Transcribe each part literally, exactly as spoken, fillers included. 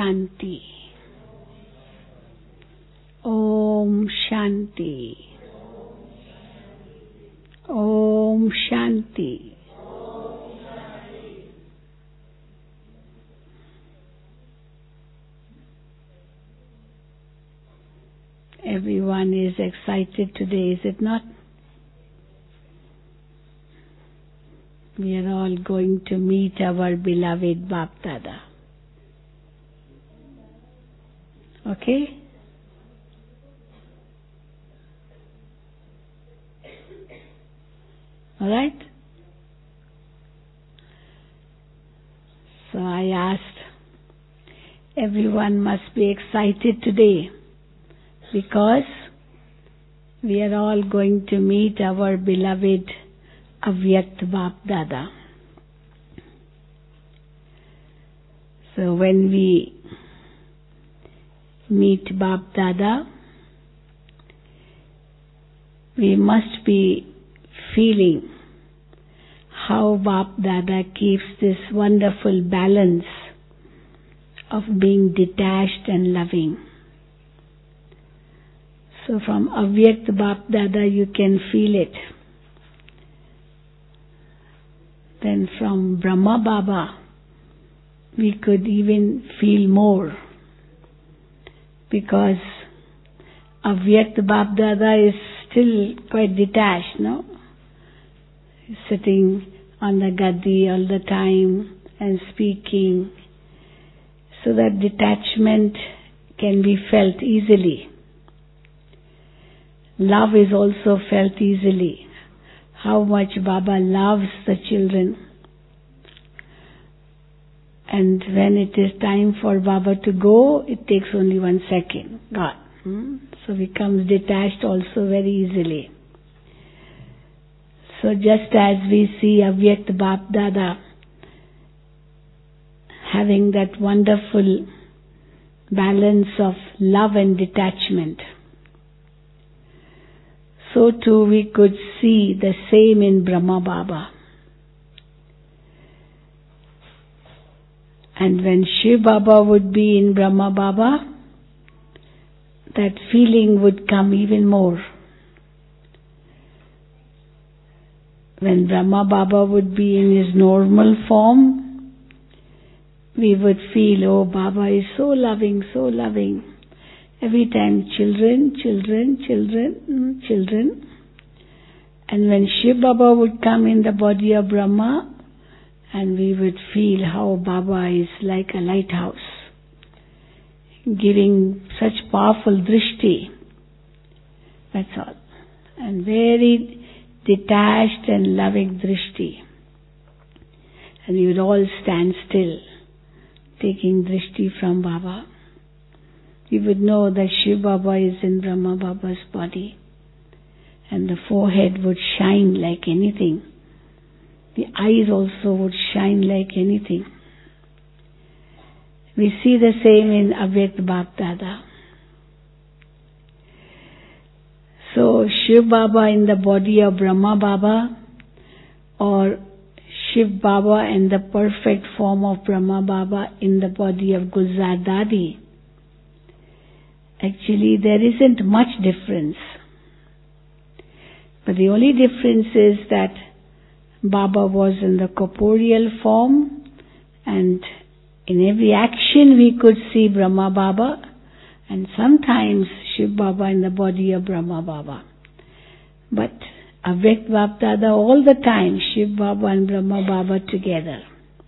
Shanti. Om Shanti. Om Shanti. Everyone is excited today, is it not? We are all going to meet our beloved Bap Dada. Okay? Alright? So I asked, everyone must be excited today because we are all going to meet our beloved Avyakt Bap Dada. So when we meet Bap Dada, we must be feeling how Bap Dada keeps this wonderful balance of being detached and loving. So from Avyakt Bap Dada you can feel it. Then from Brahma Baba we could even feel more, because Avyakt Bap Dada is still quite detached, no? He's sitting on the gaddi all the time and speaking, so that detachment can be felt easily. Love is also felt easily. How much Baba loves the children. And when it is time for Baba to go, it takes only one second. God. Hmm? So becomes detached also very easily. So just as we see Avyakt Bap Dada having that wonderful balance of love and detachment, so too we could see the same in Brahma Baba. And when Shiv Baba would be in Brahma Baba, that feeling would come even more. When Brahma Baba would be in his normal form, we would feel, oh, Baba is so loving, so loving. Every time children, children, children, children. And when Shiv Baba would come in the body of Brahma, and we would feel how Baba is like a lighthouse, giving such powerful drishti. That's all. And very detached and loving drishti. And we would all stand still, taking drishti from Baba. We would know that Shiv Baba is in Brahma Baba's body, and the forehead would shine like anything. The eyes also would shine like anything. We see the same in Avyakt Bap Dada. So Shiv Baba in the body of Brahma Baba, or Shiv Baba in the perfect form of Brahma Baba in the body of Gulzar Dadi, actually there isn't much difference. But the only difference is that Baba was in the corporeal form, and in every action we could see Brahma Baba, and sometimes Shiv Baba in the body of Brahma Baba. But Avyakt Bap Dada all the time, Shiv Baba and Brahma Baba together.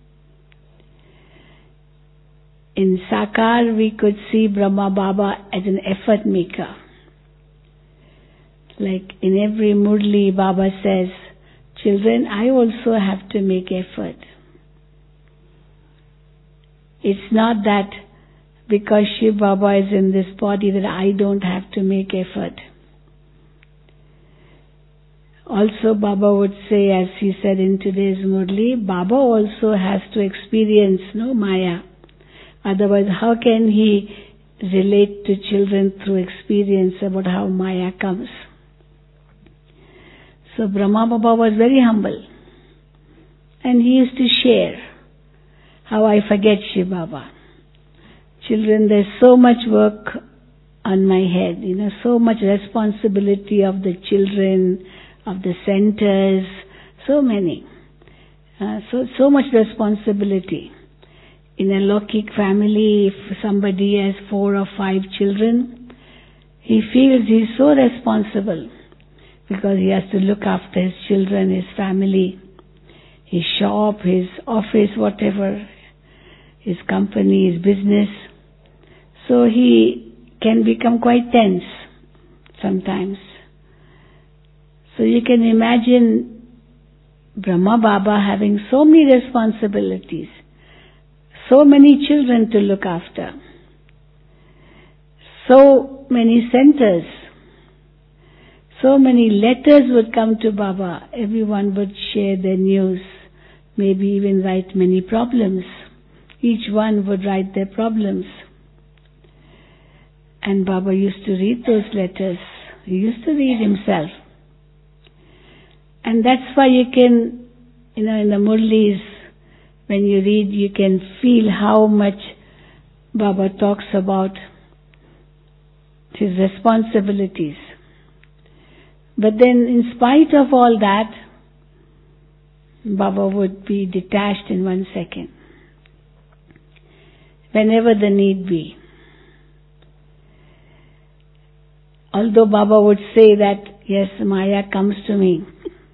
In Sakar we could see Brahma Baba as an effort maker. Like in every Murli, Baba says, children, I also have to make effort. It's not that because Shiv Baba is in this body that I don't have to make effort. Also Baba would say, as he said in today's Murli, Baba also has to experience no Maya. Otherwise, how can he relate to children through experience about how Maya comes? So Brahma Baba was very humble, and he used to share how I forget Shiv Baba. children, there's so much work on my head, you know, so much responsibility of the children, of the centers, so many. Uh, so, so much responsibility. In a Lokik family, if somebody has four or five children, he feels he's so responsible because he has to look after his children, his family, his shop, his office, whatever, his company, his business. So he can become quite tense sometimes. So you can imagine Brahma Baba having so many responsibilities, so many children to look after, so many centers, so many letters would come to Baba. Everyone would share their news, maybe even write many problems. Each one would write their problems. And Baba used to read those letters. He used to read himself. And that's why you can, you know, in the Murlis, when you read, you can feel how much Baba talks about his responsibilities. But then, in spite of all that, Baba would be detached in one second, whenever the need be. Although Baba would say that, yes, Maya comes to me.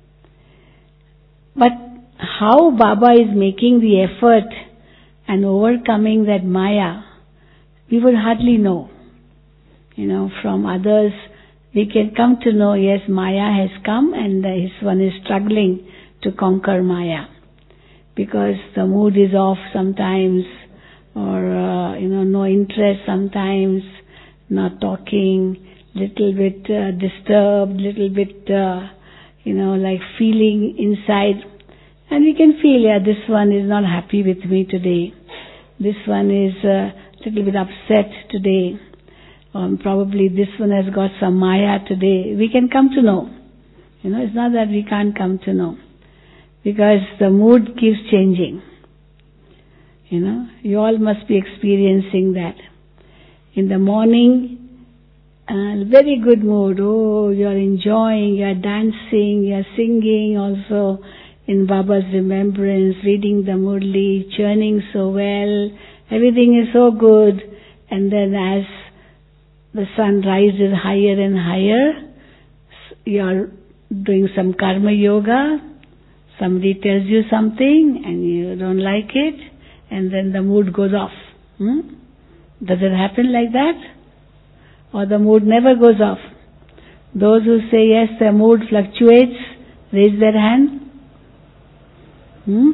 But how Baba is making the effort and overcoming that Maya, we would hardly know. You know, from others, we can come to know, yes, Maya has come and his one is struggling to conquer Maya. Because the mood is off sometimes, or, uh, you know, no interest sometimes, not talking, little bit uh, disturbed, little bit, uh, you know, like feeling inside. And we can feel, yeah, this one is not happy with me today. This one is a little bit upset today. Um, probably this one has got some Maya today. We can come to know. You know, it's not that we can't come to know. Because the mood keeps changing. You know, you all must be experiencing that. In the morning, uh, very good mood. Oh, you're enjoying, you're dancing, you're singing also in Baba's remembrance, reading the Murli, churning so well. Everything is so good. And then as the sun rises higher and higher, you're doing some karma yoga. Somebody tells you something and you don't like it, and then the mood goes off. Hmm? Does it happen like that? Or the mood never goes off? Those who say yes, their mood fluctuates, raise their hand. Hmm?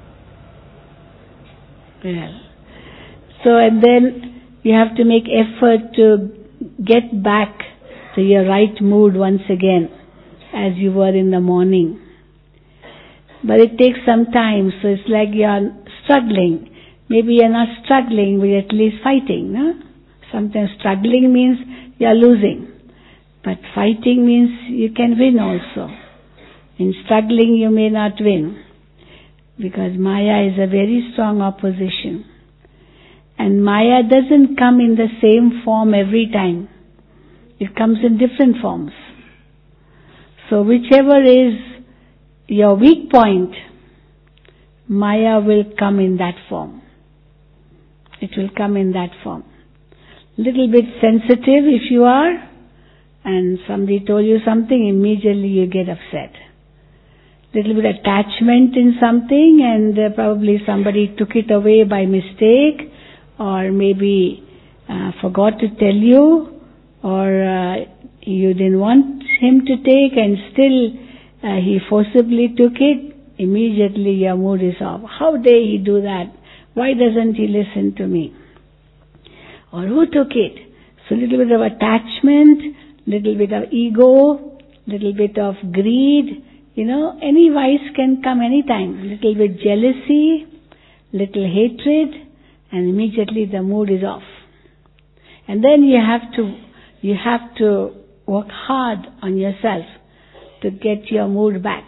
Well, so and then you have to make effort to get back to your right mood once again, as you were in the morning. But it takes some time, so it's like you're struggling. Maybe you're not struggling, but at least fighting. No? Sometimes struggling means you're losing. But fighting means you can win also. In struggling you may not win. Because Maya is a very strong opposition. And Maya doesn't come in the same form every time. It comes in different forms. So whichever is your weak point, Maya will come in that form. It will come in that form. Little bit sensitive if you are, and somebody told you something, immediately you get upset. Little bit attachment in something, and uh, probably somebody took it away by mistake, or maybe uh, forgot to tell you, or uh, you didn't want him to take, and still uh, he forcibly took it. Immediately your mood is off. How dare he do that? Why doesn't he listen to me? Or who took it? So little bit of attachment, little bit of ego, little bit of greed. You know, any vice can come anytime. Little bit jealousy, little hatred, and immediately the mood is off. And then you have to, you have to work hard on yourself to get your mood back.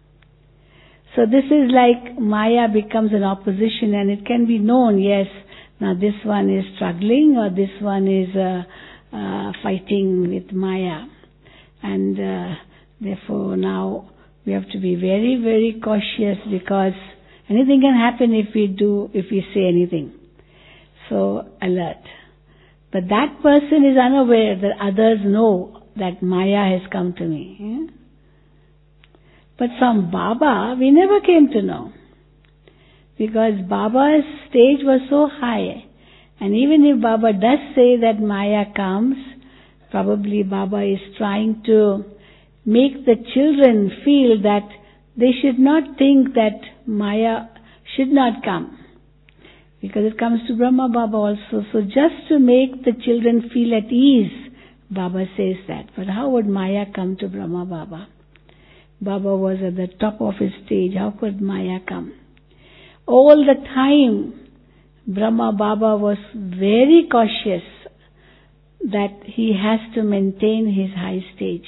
So this is like Maya becomes an opposition, and it can be known, yes, Now this one is struggling, or this one is uh, uh, fighting with Maya. And uh, therefore now we have to be very, very cautious, because anything can happen if we do, if we say anything. So alert. But that person is unaware that others know that Maya has come to me. Yeah? But from Baba, we never came to know. Because Baba's stage was so high. And even if Baba does say that Maya comes, probably Baba is trying to make the children feel that they should not think that Maya should not come. Because it comes to Brahma Baba also. So just to make the children feel at ease, Baba says that. But how would Maya come to Brahma Baba? Baba was at the top of his stage. How could Maya come? All the time, Brahma Baba was very cautious that he has to maintain his high stage.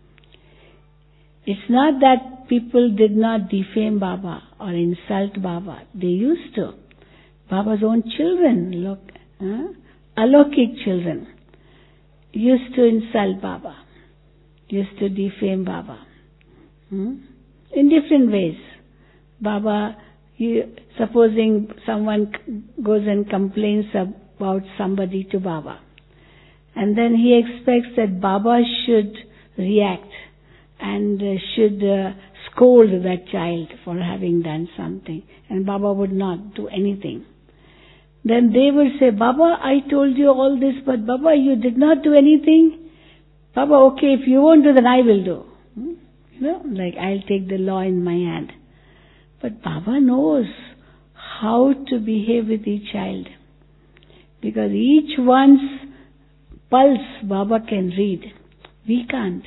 It's not that people did not defame Baba or insult Baba. They used to. Baba's own children, look, huh? Alokik children, used to insult Baba, used to defame Baba. Hmm? In different ways. Baba, he, supposing someone goes and complains about somebody to Baba, and then he expects that Baba should react and uh, should uh, scold that child for having done something, and Baba would not do anything. Then they would say, Baba, I told you all this, but Baba, you did not do anything. Baba, okay, if you won't do, then I will do. Hmm? You know, like I'll take the law in my hand. But Baba knows how to behave with each child. Because each one's pulse Baba can read. We can't.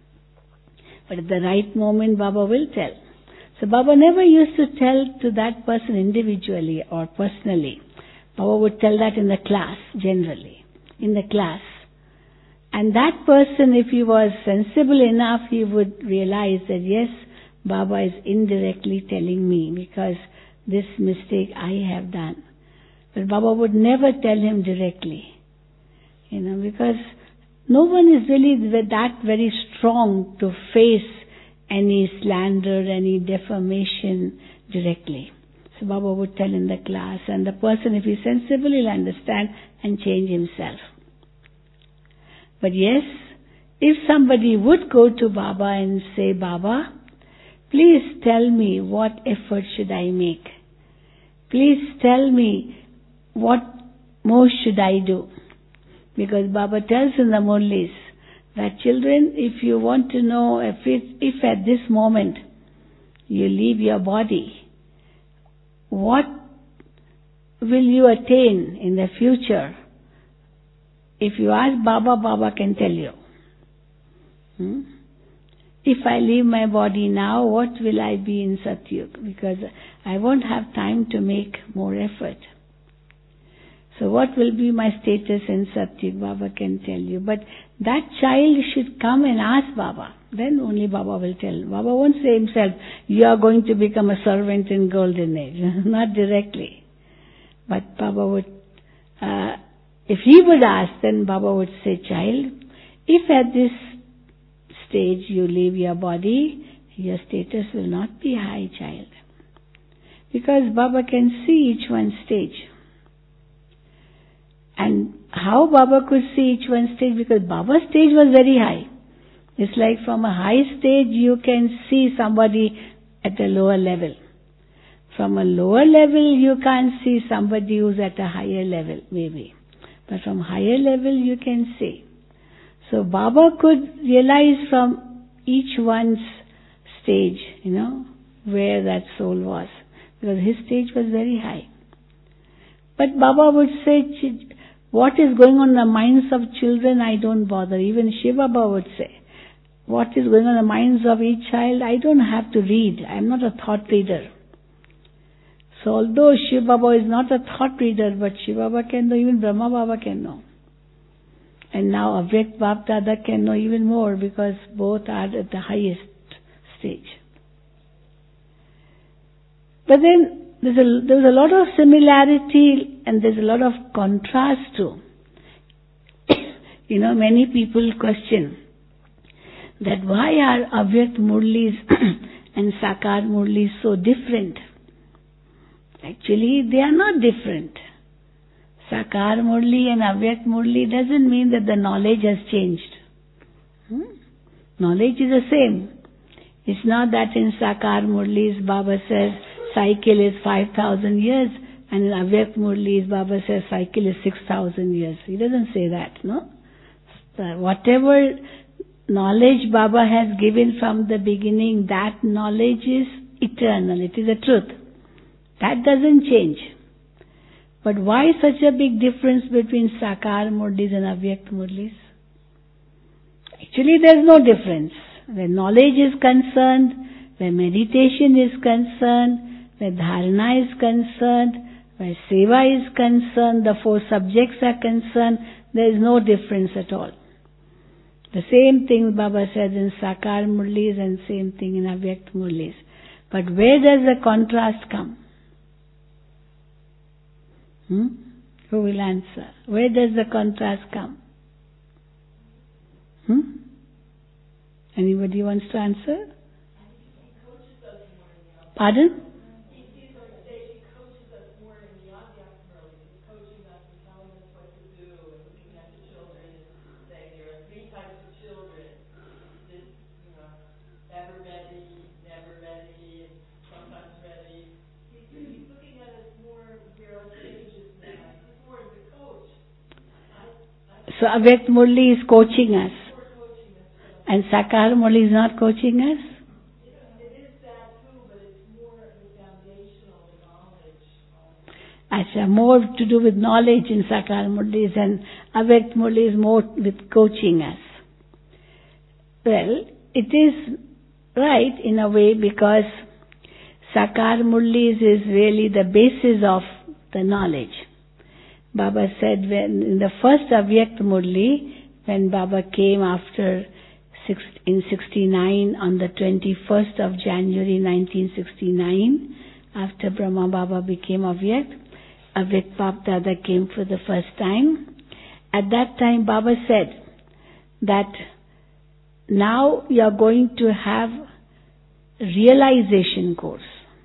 But at the right moment Baba will tell. So Baba never used to tell to that person individually or personally. Baba would tell that in the class, generally. In the class. And that person, if he was sensible enough, he would realize that yes, Baba is indirectly telling me because this mistake I have done. But Baba would never tell him directly. You know, because no one is really that very strong to face any slander, any defamation directly. So Baba would tell in the class, and the person, if he's sensible, he'll understand and change himself. But yes, if somebody would go to Baba and say, Baba, please tell me what effort should I make? Please tell me what more should I do? Because Baba tells in the Murlis that children, if you want to know if, it, if at this moment you leave your body, what will you attain in the future? If you ask Baba, Baba can tell you. Hmm? If I leave my body now, what will I be in Satyug? Because I won't have time to make more effort. So what will be my status in Satyug? Baba can tell you. But that child should come and ask Baba. Then only Baba will tell. Baba won't say himself, you are going to become a servant in golden age. Not directly. But Baba would, uh, if he would ask, then Baba would say, child, if at this stage you leave your body, your status will not be high, child. Because Baba can see each one's stage. And how Baba could see each one's stage? Because Baba's stage was very high. It's like from a high stage you can see somebody at a lower level. From a lower level you can't see somebody who's at a higher level, maybe. But from higher level you can see. So Baba could realize from each one's stage, you know, where that soul was. Because his stage was very high. But Baba would say, what is going on in the minds of children, I don't bother. Even Shiva Baba would say, what is going on in the minds of each child, I don't have to read. I am not a thought reader. So although Shiva Baba is not a thought reader, but Shiva Baba can know, even Brahma Baba can know. And now Avyakt Bap Dada can know even more because both are at the highest stage. But then there's a, there's a lot of similarity and there's a lot of contrast too. You know, many people question that why are Avyakt Murlis and Sakar Murlis so different? Actually, they are not different. Sakar Murli and Avyakt Murli doesn't mean that the knowledge has changed. Hmm? Knowledge is the same. It's not that in Sakar Murlis Baba says cycle is five thousand years and in Avyakt Murlis Baba says cycle is six thousand years. He doesn't say that, no? So whatever knowledge Baba has given from the beginning, that knowledge is eternal. It is the truth. That doesn't change. But why such a big difference between Sakar Murlis and Avyakt Murlis? Actually, there is no difference. Where knowledge is concerned, where meditation is concerned, where dharana is concerned, where seva is concerned, the four subjects are concerned, there is no difference at all. The same thing Baba says in Sakar Murlis and same thing in Avyakt Murlis. But where does the contrast come? Hmm? Who will answer? Where does the contrast come? Hmm? Anybody wants to answer? Pardon? So Avyakt Murli is coaching us. And Sakar Murli is not coaching us? It is that too, but it's more the foundational knowledge. Asha, more to do with knowledge in Sakar Murli and Avyakt Murli is more with coaching us. Well, it is right in a way because Sakar Murli is really the basis of the knowledge. Baba said when in the first Avyakt Murli, when Baba came after six, in sixty-nine on the twenty-first of January nineteen sixty-nine, after Brahma Baba became Avyakt, Avyakt Bap Dada came for the first time. At that time Baba said that now you are going to have realization course.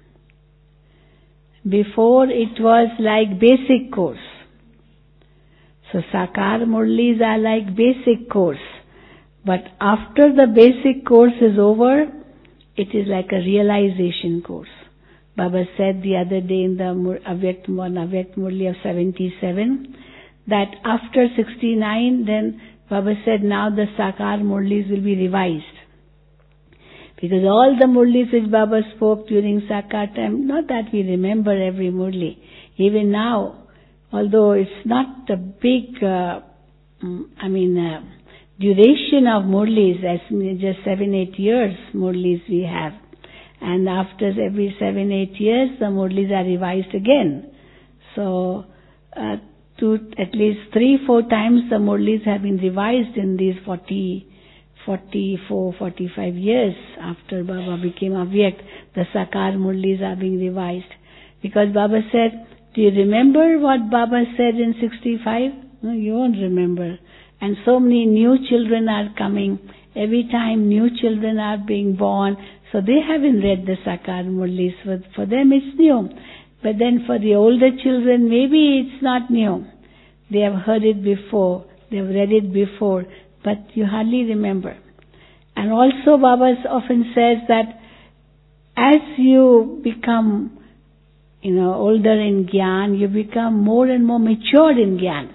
Before it was like basic course. So Sakar Murlis are like basic course. But after the basic course is over, it is like a realization course. Baba said the other day in the Avyakt Murli of seventy-seven, that after sixty-nine, then Baba said now the Sakar Murlis will be revised. Because all the Murlis which Baba spoke during Sakar time, not that we remember every Murli. Even now, although it's not a big, uh, I mean, uh, duration of Murlis, as just seven, eight years Murlis we have. And after every seven, eight years, the Murlis are revised again. So, uh, two, at least three, four times the Murlis have been revised in these forty, forty-four, forty-five years after Baba became Avyakt. The Sakar Murlis are being revised. Because Baba said, do you remember what Baba said in sixty-five? No, you won't remember. And so many new children are coming. Every time new children are being born. So they haven't read the Sakar Murlis. For, for them it's new. But then for the older children, maybe it's not new. They have heard it before. They have read it before. But you hardly remember. And also Baba often says that as you become, you know, older in Gyan, you become more and more matured in Gyan.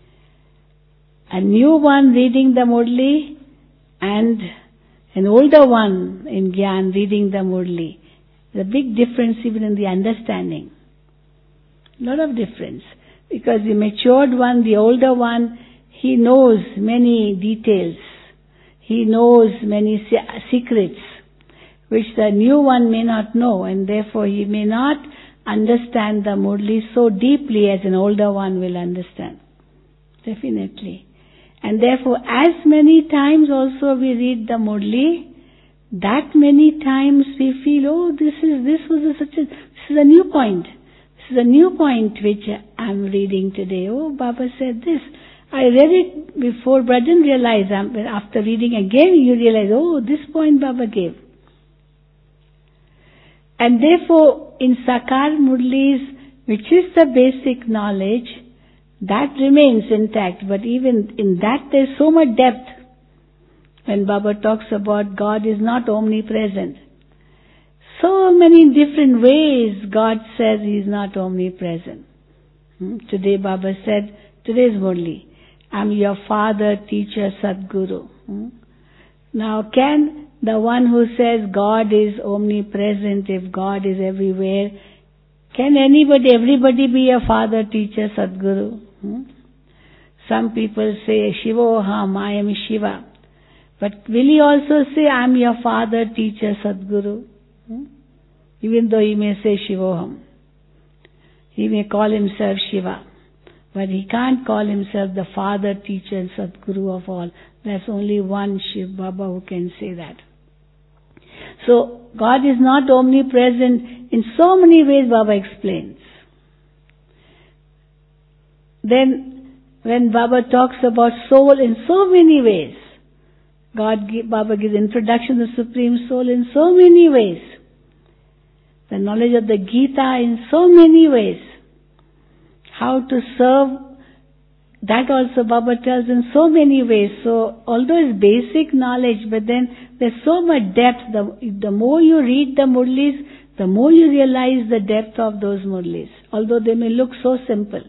A new one reading the Murli and an older one in Gyan reading the Murli. There's a big difference even in the understanding. A lot of difference. Because the matured one, the older one, he knows many details. He knows many secrets which the new one may not know, and therefore he may not understand the Murli so deeply as an older one will understand. Definitely. And therefore, as many times also we read the Murli, that many times we feel, oh, this is this was a, such a this is a new point. This is a new point which I'm reading today. Oh, Baba said this. I read it before, but I didn't realize. After reading again, you realize, oh, this point Baba gave. And therefore, in Sakar Murlis, which is the basic knowledge, that remains intact. But even in that, there's so much depth. When Baba talks about God is not omnipresent. So many different ways God says He is not omnipresent. Hmm? Today Baba said, today's Murli, I'm your father, teacher, Sadguru. Hmm? Now can the one who says God is omnipresent, if God is everywhere, can anybody, everybody be a father, teacher, Sadguru? Hmm? Some people say, Shivoham, I am Shiva. But will he also say, I am your father, teacher, Sadguru? Hmm? Even though he may say Shivoham. He may call himself Shiva. But he can't call himself the father, teacher, and Sadguru of all. There's only one Shiv Baba who can say that. So, God is not omnipresent in so many ways, Baba explains. Then, when Baba talks about soul in so many ways, God, Baba gives introduction to the Supreme Soul in so many ways. The knowledge of the Gita in so many ways. How to serve, that also Baba tells in so many ways. So, although it's basic knowledge, but then there's so much depth. The, the more you read the Murlis, the more you realize the depth of those Murlis. Although they may look so simple.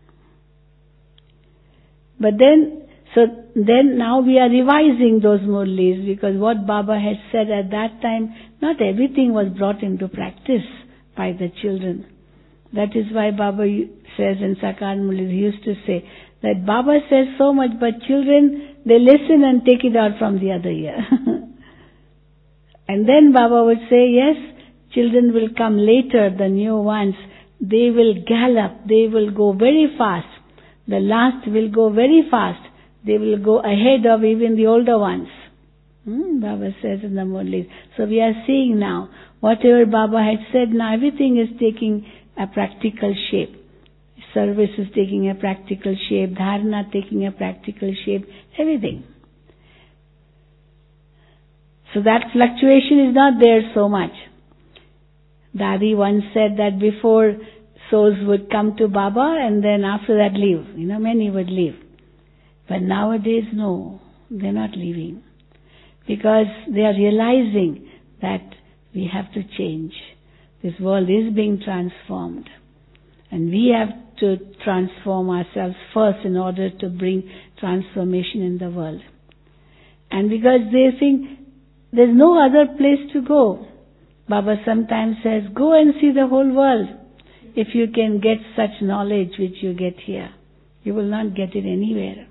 But then, so then now we are revising those Murlis, because what Baba had said at that time, not everything was brought into practice by the children. That is why Baba says in Sakar Murlis, he used to say that Baba says so much, but children, they listen and take it out from the other ear. And then Baba would say, yes, children will come later, the new ones. They will gallop, they will go very fast. The last will go very fast. They will go ahead of even the older ones. Hmm, Baba says in the Murlis. So we are seeing now, whatever Baba had said, now everything is taking a practical shape. Service is taking a practical shape. Dharana taking a practical shape. Everything. So that fluctuation is not there so much. Dadi once said that before souls would come to Baba and then after that leave. You know, many would leave. But nowadays, no, they're not leaving. Because they are realizing that we have to change. This world is being transformed. And we have to transform ourselves first in order to bring transformation in the world. And because they think there's no other place to go. Baba sometimes says, go and see the whole world. If you can get such knowledge which you get here, you will not get it anywhere.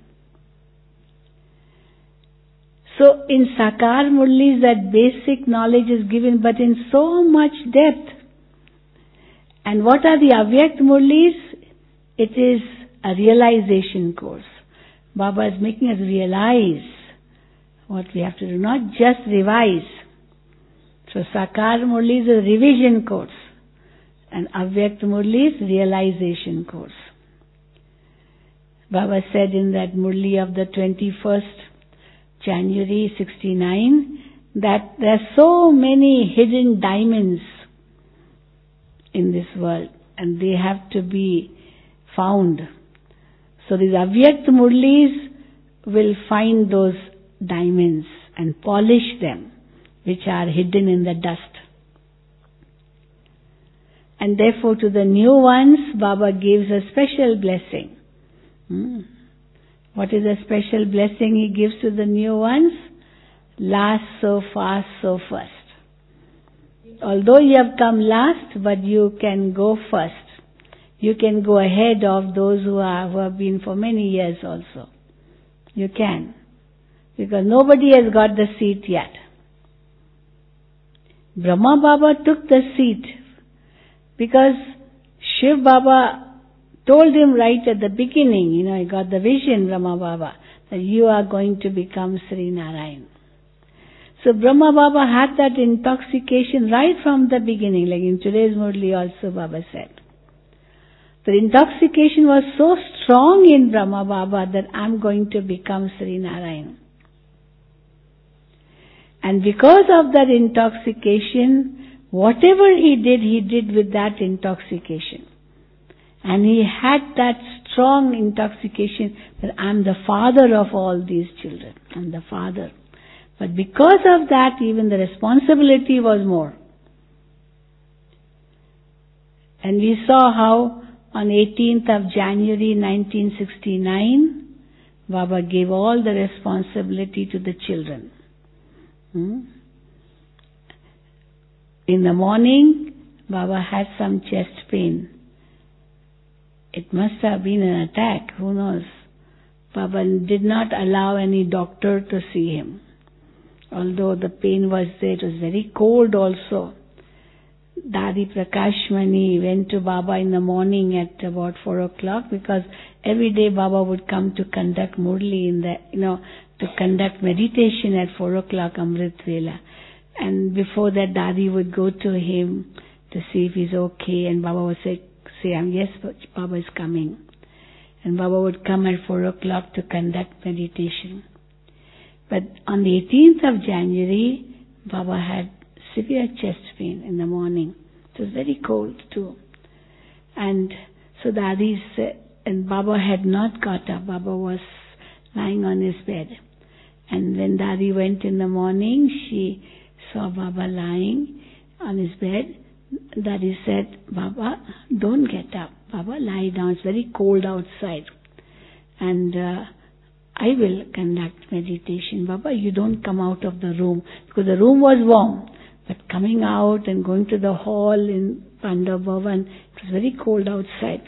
So in Sakar Murlis, that basic knowledge is given, but in so much depth. And what are the Avyakt Murlis? It is a realization course. Baba is making us realize what we have to do, not just revise. So Sakar Murlis is a revision course. And Avyakt Murlis, realization course. Baba said in that Murli of the twenty-first January sixty-nine, that there are so many hidden diamonds in this world, and they have to be found. So these Avyakt Murlis will find those diamonds and polish them, which are hidden in the dust. And therefore to the new ones, Baba gives a special blessing. Hmm. What is a special blessing he gives to the new ones? Last so fast, so first. Although you have come last, but you can go first. You can go ahead of those who, are, who have been for many years also. You can. Because nobody has got the seat yet. Brahma Baba took the seat because Shiv Baba told him right at the beginning, you know, he got the vision, Brahma Baba, that you are going to become Sri Narayan. So Brahma Baba had that intoxication right from the beginning, like in today's Murli also Baba said. The intoxication was so strong in Brahma Baba that I'm going to become Sri Narayan. And because of that intoxication, whatever he did, he did with that intoxication. And he had that strong intoxication that I'm the father of all these children. I'm the father. But because of that, even the responsibility was more. And we saw how on eighteenth of January nineteen sixty-nine, Baba gave all the responsibility to the children. Hmm? In the morning, Baba had some chest pain. It must have been an attack, who knows. Baba did not allow any doctor to see him. Although the pain was there, it was very cold also. Dadi Prakashmani went to Baba in the morning at about four o'clock because every day Baba would come to conduct Murli in the, you know, to conduct meditation at four o'clock Amrit Vela. And before that, Dadi would go to him to see if he's okay, and Baba would say, say, yes, Baba is coming. And Baba would come at four o'clock to conduct meditation. But on the eighteenth of January, Baba had severe chest pain in the morning. It was very cold too. And so Dadi said, and Baba had not got up. Baba was lying on his bed. And when Dadi went in the morning, she saw Baba lying on his bed. Dadi said, Baba, don't get up. Baba, lie down. It's very cold outside. And uh, I will conduct meditation. Baba, you don't come out of the room. Because the room was warm. But coming out and going to the hall in Pandava Bhavan, it was very cold outside.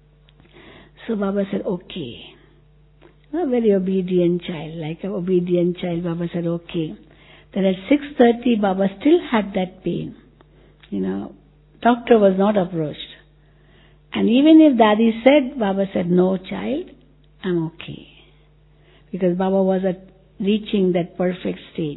So Baba said, okay. A very obedient child, like an obedient child, Baba said, okay. Then at six thirty, Baba still had that pain. You know, doctor was not approached. And even if Dadi said, Baba said, no child, I'm okay. Because Baba was at reaching that perfect stage.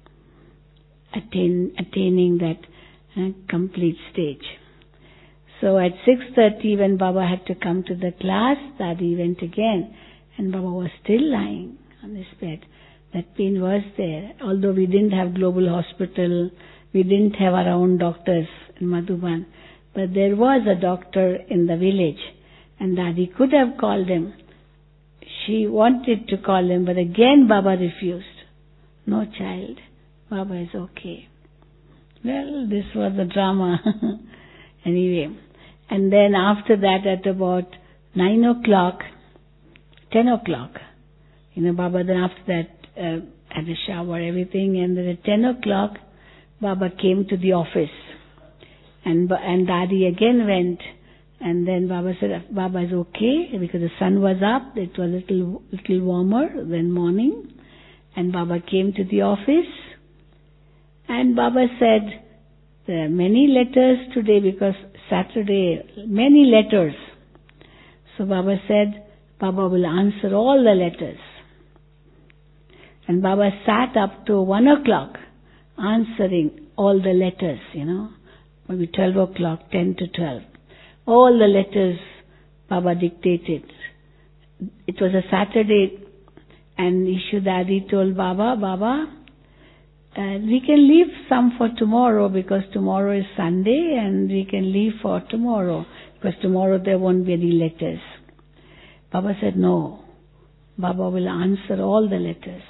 Attain, attaining that uh, complete stage. So at six thirty when Baba had to come to the class, Dadi went again and Baba was still lying on his bed. That pain was there. Although we didn't have global hospital, we didn't have our own doctors in Madhuban, but there was a doctor in the village and Dadi could have called him. She wanted to call him, but again Baba refused. No child. Baba is okay. Well, this was the drama. Anyway. And then after that at about nine o'clock, ten o'clock, you know, Baba then after that uh, had a shower, everything, and then at ten o'clock, Baba came to the office. And and Dadi again went. And then Baba said, Baba is okay, because the sun was up, it was a little, little warmer than morning. And Baba came to the office. And Baba said, there are many letters today because Saturday, many letters. So Baba said, Baba will answer all the letters. And Baba sat up to one o'clock answering all the letters, you know, maybe twelve o'clock, ten to twelve. All the letters Baba dictated. It was a Saturday and Ishu Dadi told Baba, Baba, Uh, we can leave some for tomorrow because tomorrow is Sunday and we can leave for tomorrow because tomorrow there won't be any letters. Baba said, no. Baba will answer all the letters.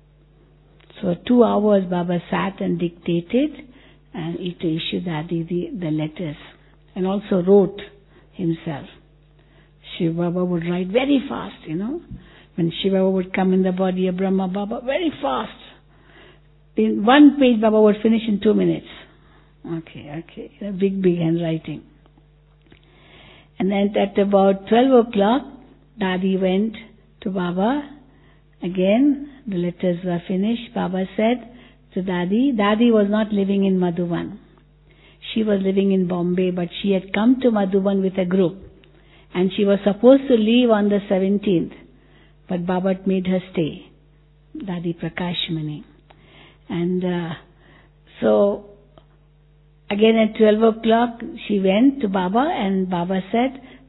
So two hours Baba sat and dictated and to Ishu Dadi the, the letters and also wrote himself. Shiva Baba would write very fast, you know. When Shiva Baba would come in the body of Brahma Baba, very fast. In one page, Baba would finish in two minutes. Okay, okay. A big, big handwriting. And then at about twelve o'clock, Dadi went to Baba. Again, the letters were finished. Baba said to Dadi, Dadi was not living in Madhuban. She was living in Bombay, but she had come to Madhuban with a group. And she was supposed to leave on the seventeenth. But Baba made her stay. Dadi Prakashmani. And uh, so, again at twelve o'clock, she went to Baba and Baba said,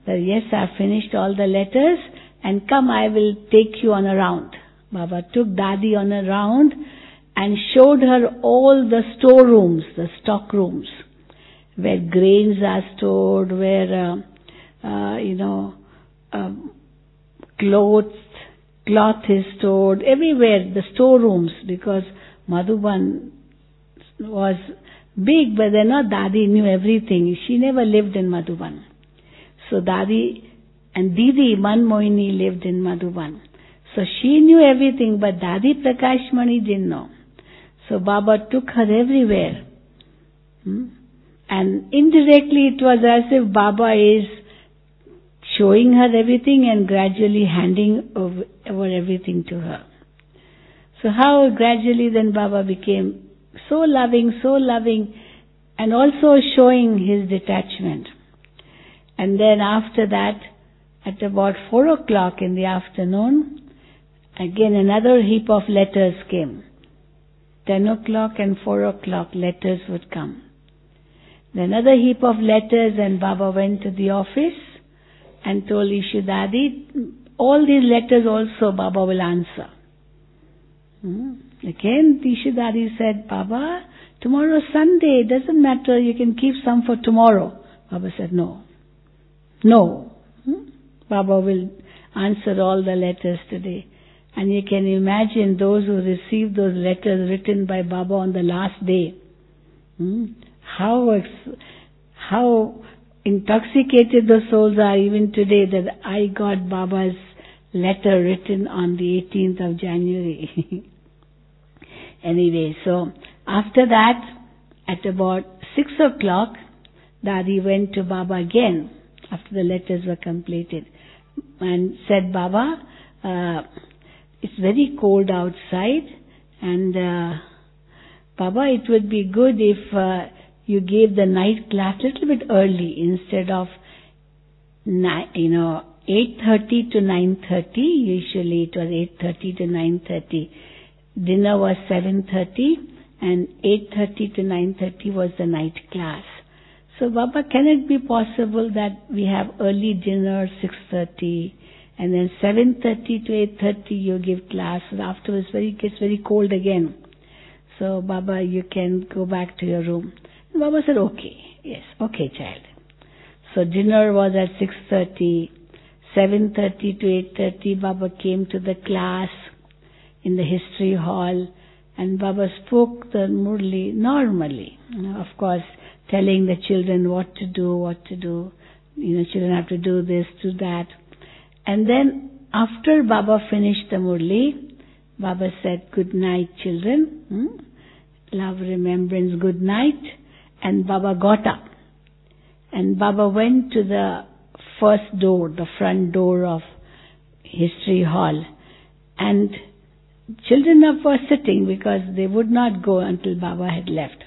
that yes, I've finished all the letters and come, I will take you on a round. Baba took Dadi on a round and showed her all the storerooms, the stock rooms, where grains are stored, where, uh, uh, you know, uh, clothes, cloth is stored, everywhere, the storerooms, because Madhuban was big, but then not Dadi knew everything. She never lived in Madhuban. So Dadi and Didi Manmohini lived in Madhuban. So she knew everything, but Dadi Prakashmani didn't know. So Baba took her everywhere. Hmm? And indirectly it was as if Baba is showing her everything and gradually handing over, over everything to her. So how gradually then Baba became so loving, so loving, and also showing his detachment. And then after that, at about four o'clock in the afternoon, again another heap of letters came. Ten o'clock and four o'clock letters would come. Then another heap of letters, and Baba went to the office and told Ishu Dadi, all these letters also Baba will answer. Hmm? Again, Ishu Dadi said, Baba, tomorrow Sunday, doesn't matter, you can keep some for tomorrow. Baba said, no. No. Hmm? Baba will answer all the letters today. And you can imagine those who received those letters written by Baba on the last day. Hmm? How ex- how intoxicated the souls are even today that I got Baba's letter written on the eighteenth of January. Anyway, so after that, at about six o'clock, Dadi went to Baba again after the letters were completed and said, Baba, uh, it's very cold outside, and uh, Baba, it would be good if uh, you gave the night class a little bit early instead of ni- you know eight thirty to nine thirty. Usually it was eight thirty to nine thirty. Dinner was seven thirty, and eight thirty to nine thirty was the night class. So Baba, can it be possible that we have early dinner six thirty, and then seven thirty to eight thirty you give class, and afterwards very gets very cold again. So Baba, you can go back to your room. And Baba said, okay, yes, okay child. So dinner was at six thirty, seven thirty to eight thirty Baba came to the class in the history hall, and Baba spoke the Murli normally, you know, of course, telling the children what to do, what to do. You know, children have to do this, do that. And then after Baba finished the Murli, Baba said, good night children, hmm? Love, remembrance, good night. And Baba got up. And Baba went to the first door, the front door of history hall. And children were sitting because they would not go until Baba had left.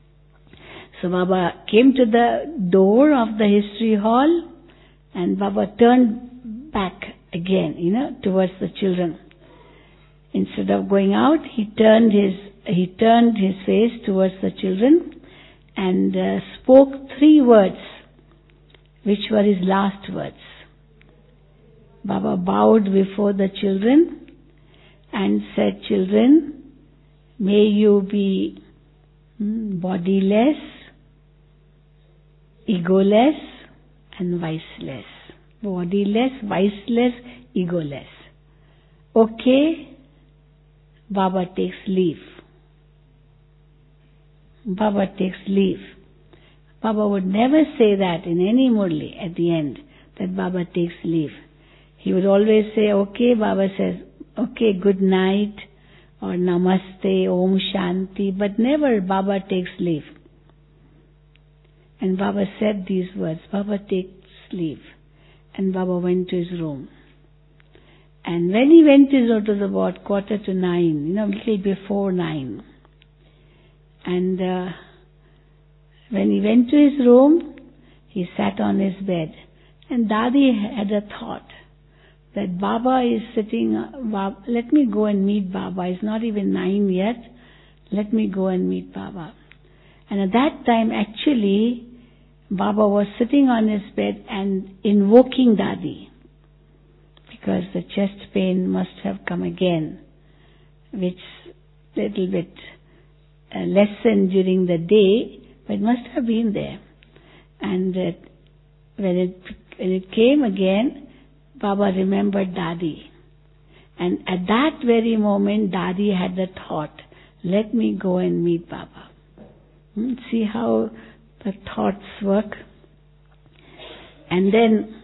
So Baba came to the door of the history hall, and Baba turned back again, you know, towards the children. Instead of going out, he turned his he turned his face towards the children and uh, spoke three words, which were his last words. Baba bowed before the children and said, children, may you be hmm, bodiless, egoless, and viceless. Bodiless, viceless, egoless. Okay, Baba takes leave. Baba takes leave. Baba would never say that in any Murli at the end, that Baba takes leave. He would always say, okay, Baba says, okay, good night, or namaste, om shanti, but never Baba takes leave. And Baba said these words, Baba takes leave. And Baba went to his room. And when he went to his room, it was about quarter to nine, you know, a little before nine. And uh, when he went to his room, he sat on his bed. And Dadi had a thought that Baba is sitting, uh, let me go and meet Baba. It's not even nine yet. Let me go and meet Baba. And at that time, actually, Baba was sitting on his bed and invoking Dadi, because the chest pain must have come again, which little bit uh, lessened during the day, but it must have been there. And uh, when it when it came again, Baba remembered Dadi. And at that very moment, Dadi had the thought, let me go and meet Baba. Hmm? See how the thoughts work? And then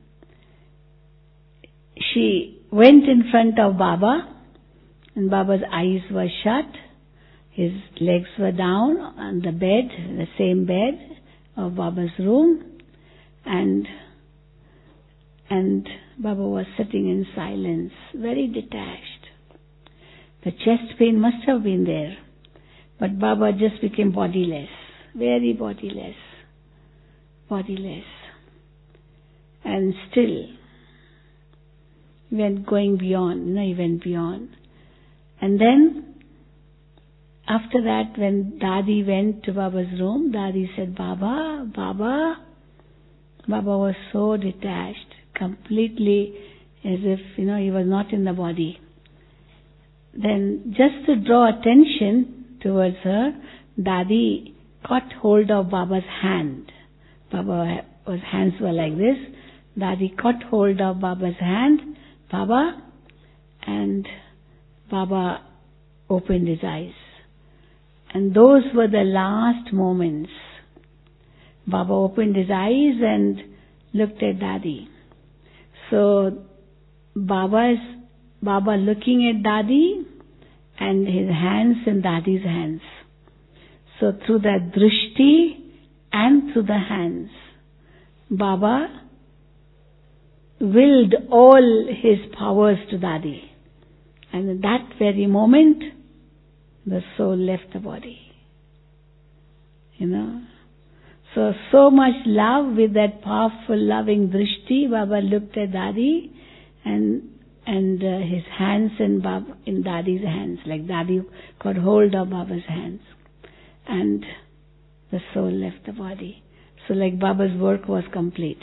she went in front of Baba, and Baba's eyes were shut, his legs were down on the bed, the same bed of Baba's room, and and Baba was sitting in silence, very detached. The chest pain must have been there, but Baba just became bodiless, very bodiless, bodiless. And still, he went going beyond, you know, he went beyond. And then, after that, when Dadi went to Baba's room, Dadi said, Baba, Baba. Baba was so detached, completely as if, you know, he was not in the body. Then, just to draw attention towards her, Dadi caught hold of Baba's hand. Baba's hands were like this. Dadi caught hold of Baba's hand, Baba, and Baba opened his eyes. And those were the last moments. Baba opened his eyes and looked at Dadi. So, Baba's, Baba looking at Dadi and his hands in Dadi's hands. So, through the drishti and through the hands, Baba willed all his powers to Dadi. And in that very moment, the soul left the body. You know? So, so much love with that powerful, loving drishti. Baba looked at Dadi and and uh, his hands in, Baba, in Dadi's hands, like Dadi got hold of Baba's hands. And the soul left the body. So like Baba's work was complete.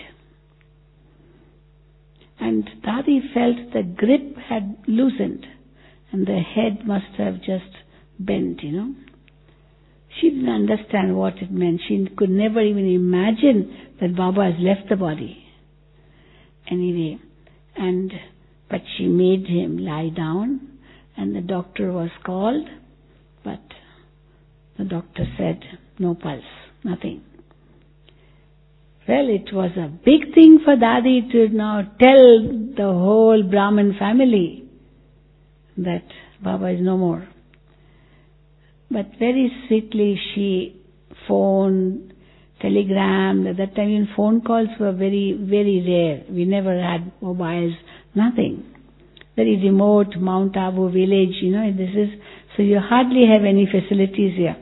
And Dadi felt the grip had loosened and the head must have just bent, you know. She didn't understand what it meant. She could never even imagine that Baba has left the body. Anyway, and but she made him lie down and the doctor was called, but the doctor said, no pulse, nothing. Well, it was a big thing for Dadi to now tell the whole Brahmin family that Baba is no more. But very sweetly she phoned, telegrammed. At that time even phone calls were very, very rare. We never had mobiles, nothing. Very remote Mount Abu village, you know, this is, so you hardly have any facilities here.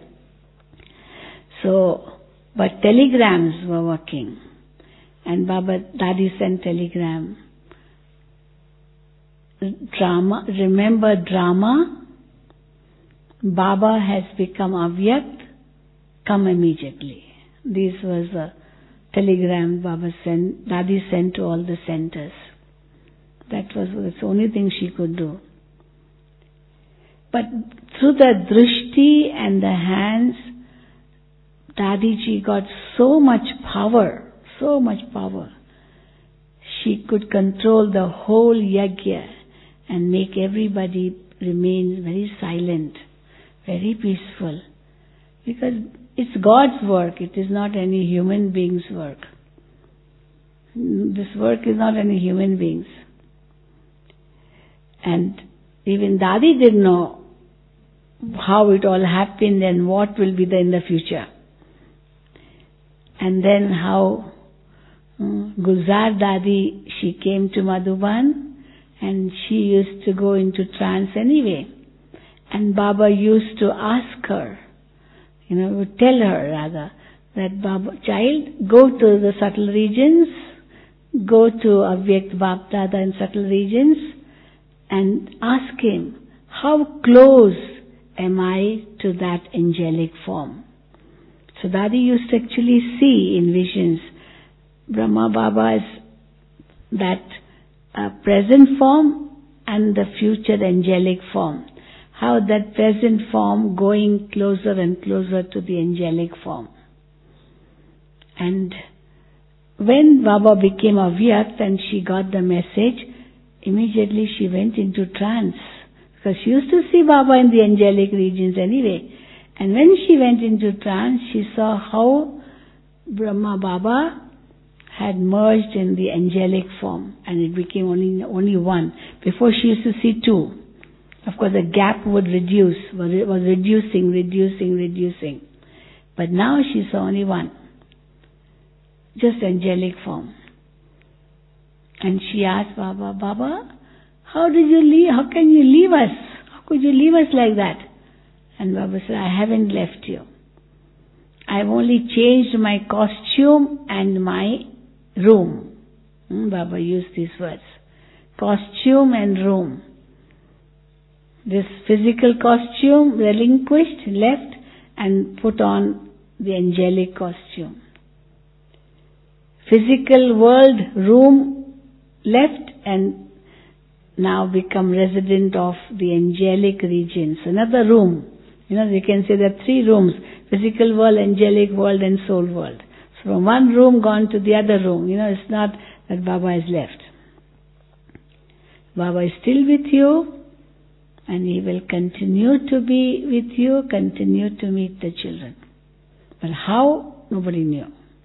So, but telegrams were working. And Baba, Dadi sent telegram. Drama, remember drama? Baba has become Avyakt, come immediately. This was a telegram Baba sent, Dadi sent to all the centers. That was the only thing she could do. But through the drishti and the hands, Dadiji got so much power, so much power. She could control the whole yajna and make everybody remain very silent, very peaceful. Because it's God's work, it is not any human being's work. This work is not any human being's. And even Dadi didn't know how it all happened and what will be there in the future. And then how uh, Gulzar Dadi, she came to Madhuban and she used to go into trance anyway. And Baba used to ask her, you know, would tell her rather, that Baba, child, go to the subtle regions, go to Avyakt Bapdada in subtle regions and ask him, how close am I to that angelic form? So Dadi used to actually see in visions Brahma Baba's that uh, present form and the future angelic form. How that present form going closer and closer to the angelic form. And when Baba became Avyak and she got the message, immediately she went into trance. Because she used to see Baba in the angelic regions anyway. And when she went into trance, she saw how Brahma Baba had merged in the angelic form and it became only only one. Before she used to see two. Of course the gap would reduce, was, was reducing, reducing, reducing. But now she saw only one. Just angelic form. And she asked Baba, Baba, how did you leave, how can you leave us? How could you leave us like that? And Baba said, I haven't left you. I've only changed my costume and my room. Hmm, Baba used these words. Costume and room. This physical costume relinquished, left, and put on the angelic costume. Physical world, room, left, and now become resident of the angelic regions. Another room. You know, you can say there are three rooms. Physical world, angelic world, and soul world. So from one room gone to the other room. You know, it's not that Baba is left. Baba is still with you. And he will continue to be with you, continue to meet the children. But how? Nobody knew.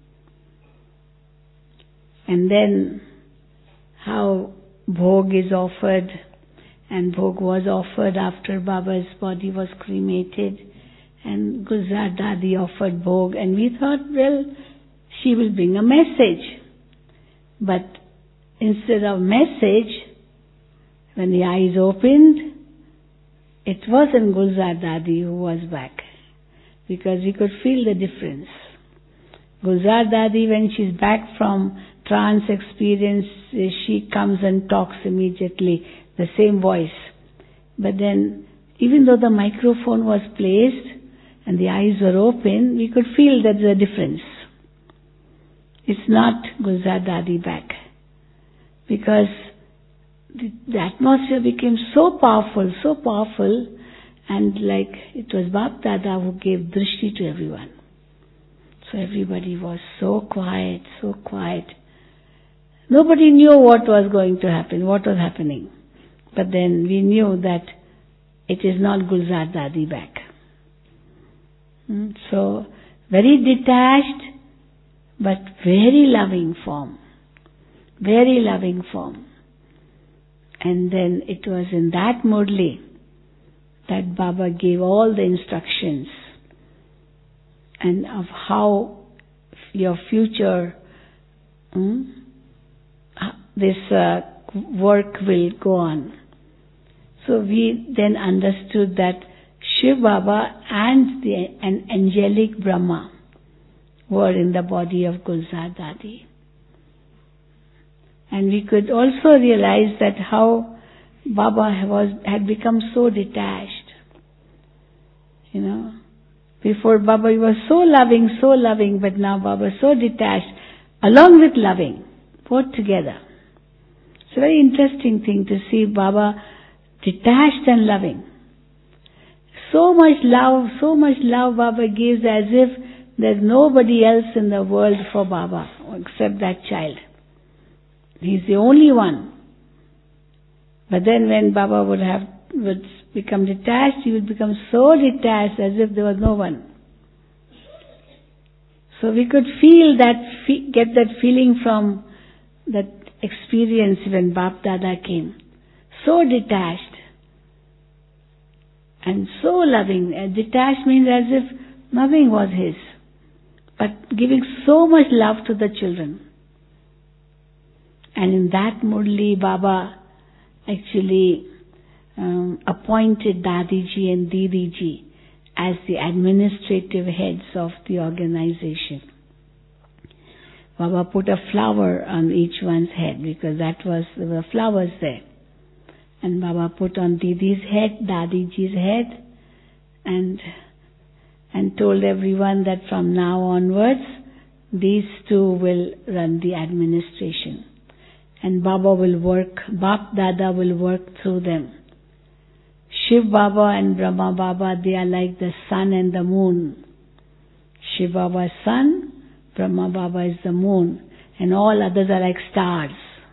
And then how Bhog is offered, and Bhog was offered after Baba's body was cremated, and Gulzar Dadi offered Bhog, and we thought, well, she will bring a message. But instead of message, when the eyes opened, it wasn't Gulzar Dadi who was back, because we could feel the difference. Gulzar Dadi, when she's back from trance experience, she comes and talks immediately, the same voice. But then, even though the microphone was placed and the eyes were open, we could feel that there's a difference. It's not Gulzar Dadi back. Because the, the atmosphere became so powerful, so powerful, and like it was Bap Dada who gave drishti to everyone. So everybody was so quiet, so quiet. Nobody knew what was going to happen, what was happening. But then we knew that it is not Gulzar Dadi back. Hmm? So, very detached, but very loving form. Very loving form. And then it was in that Murli that Baba gave all the instructions and of how your future, hmm, this uh, work will go on. So we then understood that Shiv Baba and the an angelic Brahma were in the body of Gulzar Dadi. And we could also realize that how Baba was had become so detached. You know, before Baba he was so loving, so loving, but now Baba is so detached, along with loving, both together. It's a very interesting thing to see Baba detached and loving. So much love, so much love Baba gives, as if there's nobody else in the world for Baba except that child. He's the only one. But then when Baba would have would become detached, he would become so detached as if there was no one. So we could feel that, get that feeling from that experience when Bap Dada came. So detached and so loving. And detached means as if nothing was his, but giving so much love to the children. And in that Murli, Baba actually um, appointed Dadiji and Didiji as the administrative heads of the organization. Baba put a flower on each one's head, because that was, there were flowers there. And Baba put on Didi's head, Dadiji's head, and and told everyone that from now onwards, these two will run the administration. And Baba will work, Bap Dada will work through them. Shiv Baba and Brahma Baba, they are like the sun and the moon. Shiv Baba is sun, Brahma Baba is the moon, and all others are like stars.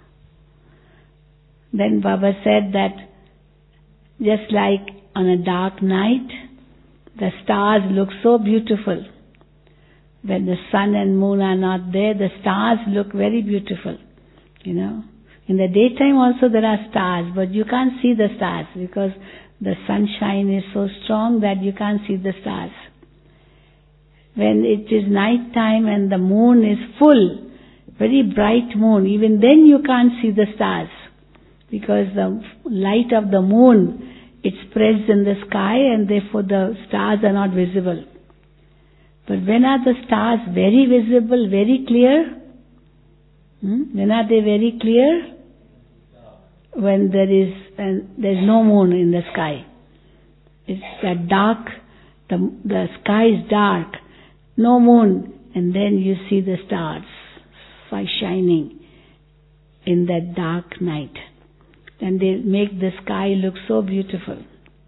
Then Baba said that just like on a dark night, the stars look so beautiful. When the sun and moon are not there, the stars look very beautiful. You know, in the daytime also there are stars, but you can't see the stars because the sunshine is so strong that you can't see the stars. When it is night time and the moon is full, very bright moon, even then you can't see the stars because the light of the moon, it spreads in the sky and therefore the stars are not visible. But when are the stars very visible, very clear? Hmm? When are they very clear? When there is and there is no moon in the sky. It's that dark, the, the sky is dark, no moon, and then you see the stars shining in that dark night. And they make the sky look so beautiful.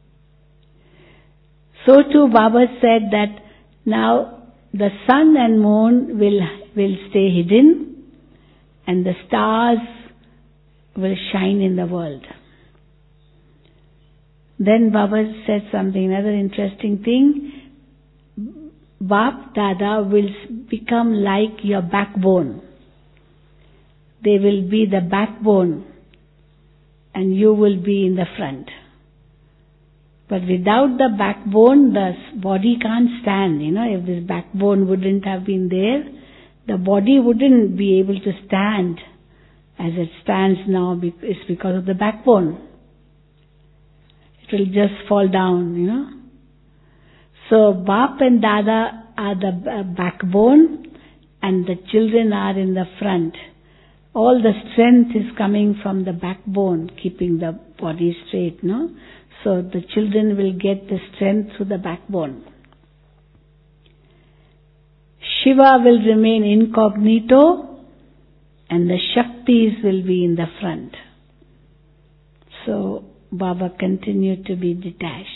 So too Baba said that now the sun and moon will, will stay hidden and the stars will shine in the world. Then Baba said something, another interesting thing. Bap Dada will become like your backbone. They will be the backbone and you will be in the front. But without the backbone, the body can't stand. You know, if this backbone wouldn't have been there, the body wouldn't be able to stand as it stands now. It's because of the backbone. It will just fall down, you know. So Bap and Dada are the backbone and the children are in the front. All the strength is coming from the backbone, keeping the body straight, no? So the children will get the strength through the backbone. Shiva will remain incognito and the Shaktis will be in the front. So Baba continued to be detached.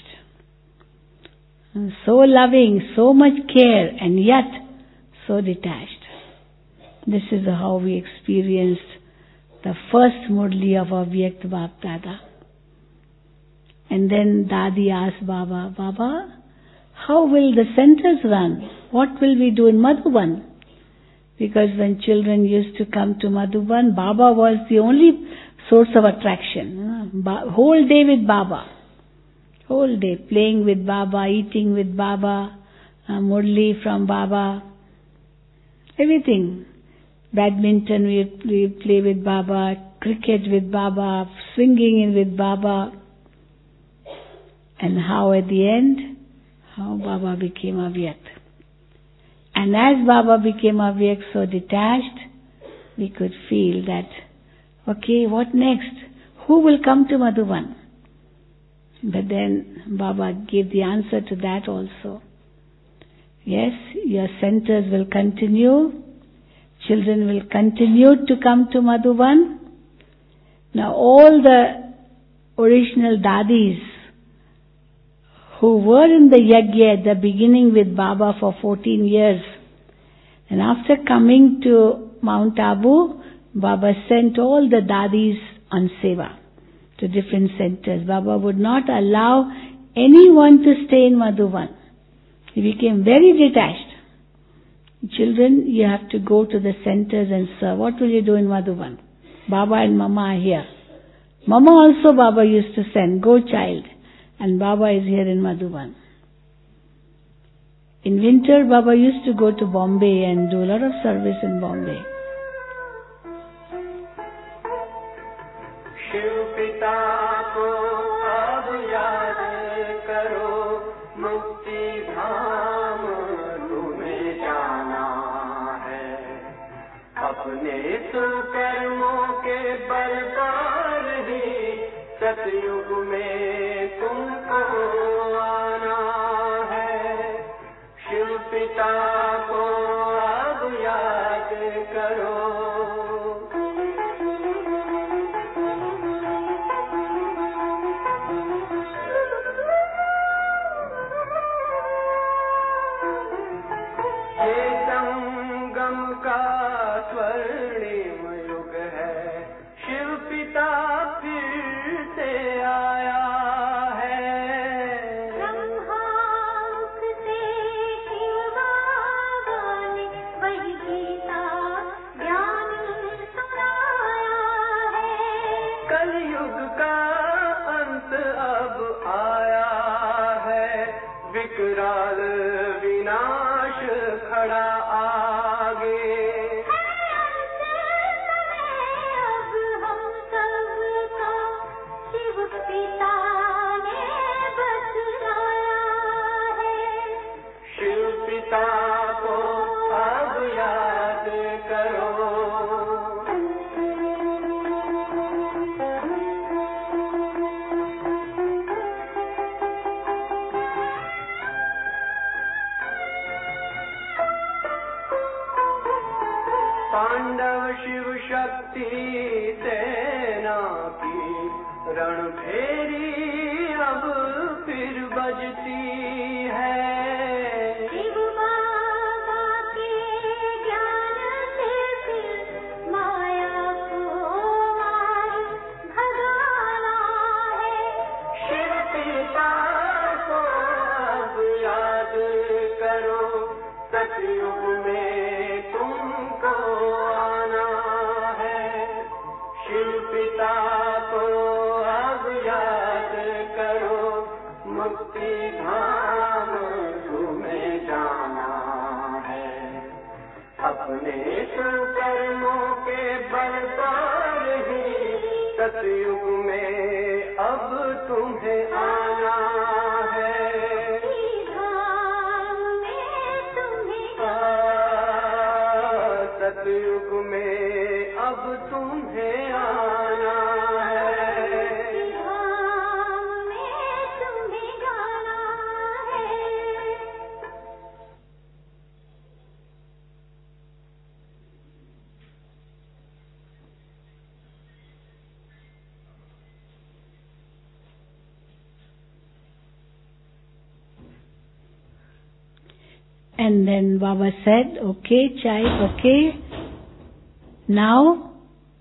So loving, so much care, and yet so detached. This is how we experienced the first Murli of Avyakt Bap Dada. And then Dadi asked Baba, Baba, how will the centers run? What will we do in Madhuban? Because when children used to come to Madhuban, Baba was the only source of attraction. Whole day with Baba. Whole day playing with Baba, eating with Baba, uh, Murli from Baba. Everything. Badminton we, we play with Baba, cricket with Baba, swinging in with Baba. And how at the end, how Baba became Avyakt. And as Baba became Avyakt, so detached, we could feel that, okay, what next? Who will come to Madhuban? But then Baba gave the answer to that also. Yes, your centers will continue. Children will continue to come to Madhuban. Now all the original Dadis who were in the Yajna at the beginning with Baba for fourteen years, and after coming to Mount Abu, Baba sent all the Dadis on Seva to different centers. Baba would not allow anyone to stay in Madhuban. He became very detached. Children, you have to go to the centers and serve. What will you do in Madhuban? Baba and Mama are here. Mama also Baba used to send, go child. And Baba is here in Madhuban. In winter, Baba used to go to Bombay and do a lot of service in Bombay. Shiv पिता को अब याद करो, मुक्ति धाम तुम्हें जाना है। अपने सुकर्मों के बल पर ही सतयुग में तुमको आना है। विकराल विनाश खड़ा आगे। अब हम सबका शिव पिता ने बतलाया है। शिव पिता को अब याद करो। पांडव शिव शक्ति सेना की रणभेरी अब फिर बजती है। शिव बाबा के ज्ञान से फिर माया को मार भगाना है। शिव पिता को अब याद करो। सतयुग में तुमको आना है। शिव पिता को अब याद करो। मुक्ति धाम तुम्हें जाना है। अपने कर्मों के बल पर ही सतयुग में अब तुम्हें आना है। सतयुग में अब तुम्हें आना है। धाम में तुम्हें जाना है। And then Baba said, okay, chai, okay. Now,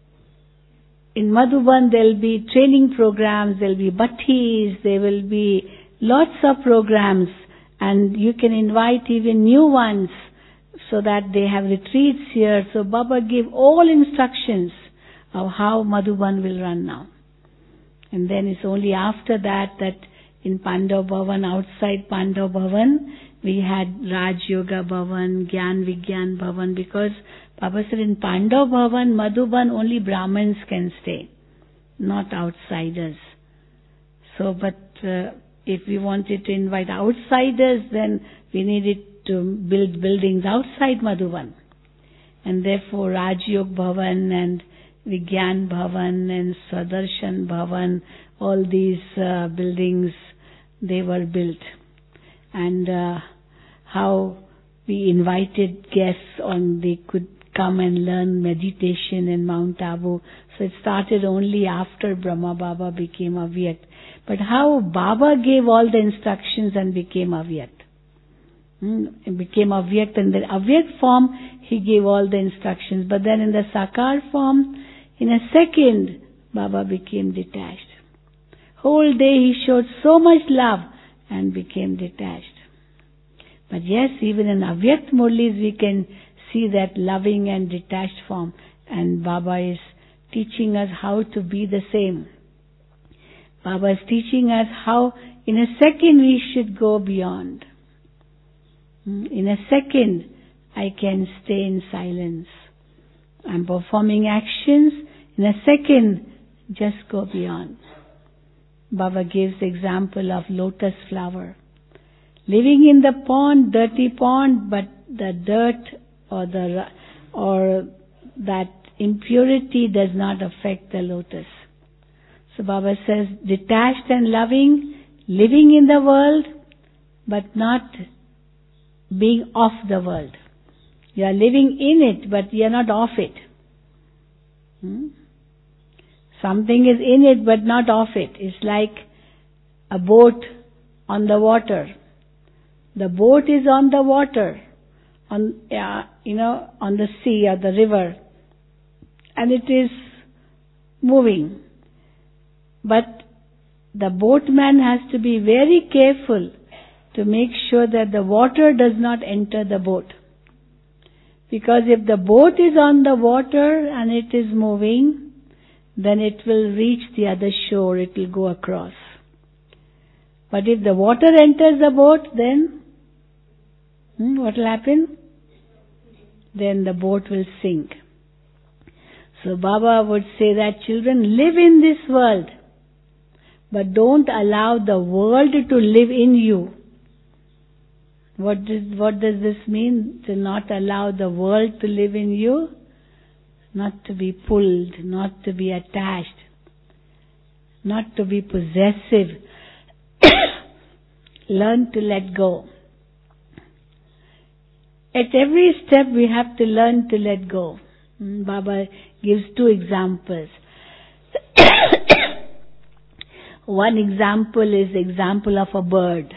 in Madhuban there'll be training programs, there'll be bhattis, there will be lots of programs, and you can invite even new ones so that they have retreats here. So Baba gave all instructions of how Madhuban will run now. And then it's only after that that in Pandav Bhavan, outside Pandav Bhavan, we had Raj Yoga Bhavan, Gyan Vigyan Bhavan, because Baba said in Pandav Bhavan, Madhuban, only Brahmins can stay, not outsiders. So, but uh, if we wanted to invite outsiders, then we needed to build buildings outside Madhuban. And therefore Raj Yoga Bhavan and Vigyan Bhavan and Sadarshan Bhavan, all these uh, buildings, they were built. And uh, how we invited guests on, they could come and learn meditation in Mount Abu. So it started only after Brahma Baba became Avyakt. But how Baba gave all the instructions and became Avyakt. Hmm? It became Avyakt, and the Avyakt form, he gave all the instructions. But then in the Sakar form, in a second, Baba became detached. Whole day he showed so much love and became detached. But yes, even in Avyakt Murlis we can see that loving and detached form. And Baba is teaching us how to be the same. Baba is teaching us how in a second we should go beyond. In a second I can stay in silence. I'm performing actions. In a second, just go beyond. Baba gives the example of lotus flower. Living in the pond, dirty pond, but the dirt or the or that impurity does not affect the lotus. So Baba says, detached and loving, living in the world, but not being off the world. You are living in it, but you are not off it. Hmm? Something is in it, but not off it. It's like a boat on the water. The boat is on the water, on uh, you know, on the sea or the river, and it is moving. But the boatman has to be very careful to make sure that the water does not enter the boat. Because if the boat is on the water and it is moving, then it will reach the other shore, it will go across. But if the water enters the boat, then hmm, what will happen? Then the boat will sink. So Baba would say that children, live in this world, but don't allow the world to live in you. What does, what does this mean? To not allow the world to live in you? Not to be pulled, not to be attached, not to be possessive. Learn to let go. At every step we have to learn to let go. Baba gives two examples. One example is the example of a bird.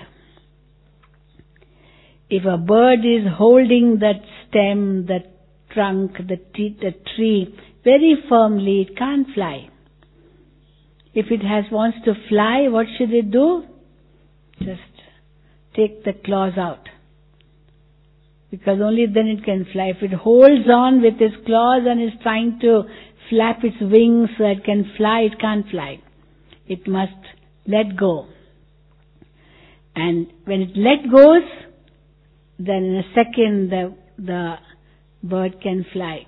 If a bird is holding that stem, that trunk, the, t- the tree very firmly, it can't fly. If it has wants to fly, what should it do? Just take the claws out. Because only then it can fly. If it holds on with its claws and is trying to flap its wings so it can fly, it can't fly. It must let go. And when it let goes, then in a second the, the bird can fly.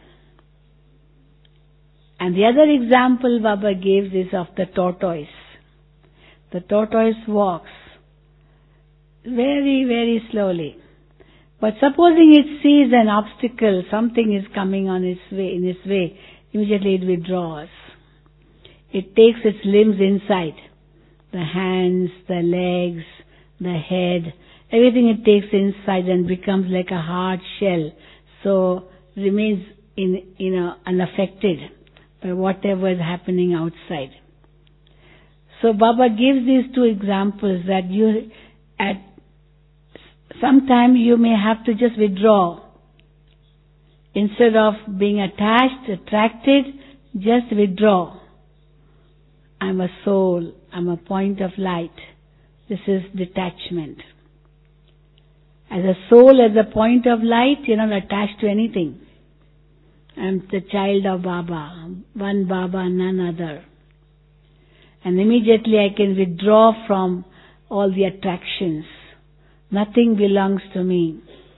And the other example Baba gives is of the tortoise. The tortoise walks very, very slowly. But supposing it sees an obstacle, something is coming on its way, in its way, immediately it withdraws. It takes its limbs inside. The hands, the legs, the head, everything it takes inside and becomes like a hard shell. So remains in, you know, unaffected by whatever is happening outside. So Baba gives these two examples that you, at sometime you may have to just withdraw. Instead of being attached, attracted, just withdraw. I'm a soul. I'm a point of light. This is detachment. As a soul, as a point of light, you're not attached to anything. I'm the child of Baba. One Baba, none other. And immediately I can withdraw from all the attractions. Nothing belongs to me.